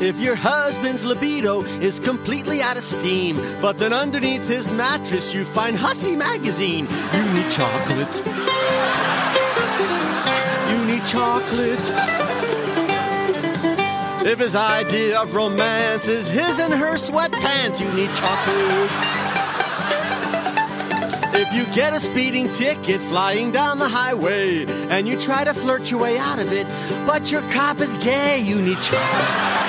If your husband's libido is completely out of steam, but then underneath his mattress you find Hussy magazine, you need chocolate. You need chocolate. If his idea of romance is his and her sweatpants, you need chocolate. If you get a speeding ticket flying down the highway and you try to flirt your way out of it, but your cop is gay, you need chocolate.